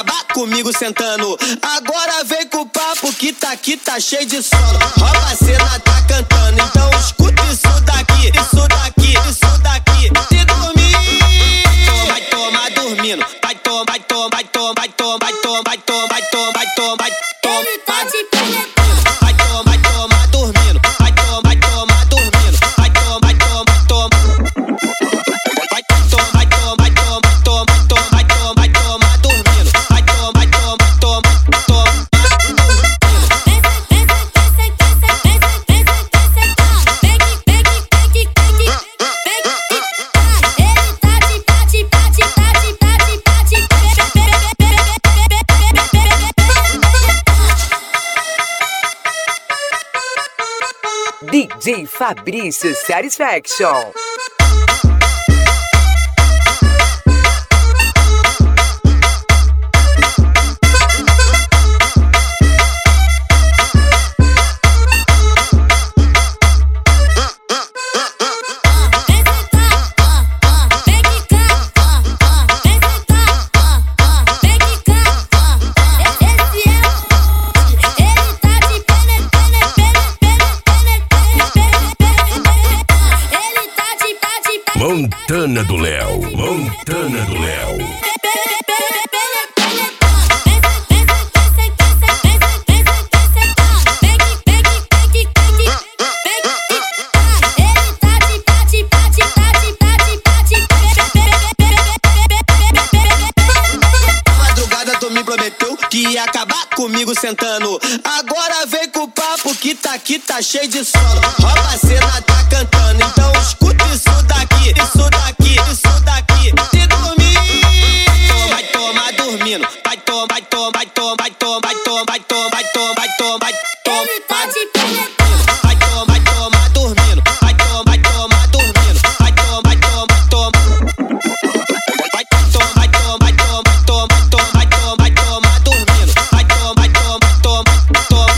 acabar comigo sentando. Agora vem com o papo que tá cheio de sono. Rouba cena tá cantando, então escuta isso daqui, isso daqui, isso daqui. Se dormir, vai tomar dormindo. Vai tomar, vai tomar, vai tomar, vai tomar, vai tomar, vai tomar, vai tomar, vai tomar, vai tomar. Ele tá te penetrando. Vai tomar, vai tomar dormindo. Vai tomar, vai tomar dormindo. Vai tomar, vai tomar, vai tomar. Vai tomar, vai tomar, vai tomar, vai tomar, vai tomar, vai tomar, vai tomar dormindo. Vai tomar, vai tomar, vai tomar, vai tomar. DJ Fabrício Satisfaction. Montana do Léo, Montana do Léo. Madrugada tu me prometeu que ia acabar comigo sentando. Agora vem com o papo que tá cheio de sono. Rouba cena tá cantando, então escuta isso daqui, isso daqui, isso daqui. Se dormir, vai tomar dormindo. Vai tomar, vai tomar, vai tomar, vai tomar, vai tomar, vai tomar, vai tomar, vai tomar, vai tomar. Ele tá te penetrando. Vai tomar, vai tomar dormindo. Vai tomar, vai tomar dormindo. Vai tomar, vai tomar, vai tomar. Vai tomar, vai tomar, vai tomar, vai tomar, vai tomar, vai tomar, vai tomar dormindo. Vai tomar, vai tomar, vai tomar, vai tomar.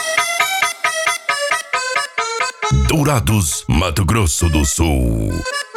Dourados, Mato Grosso do Sul.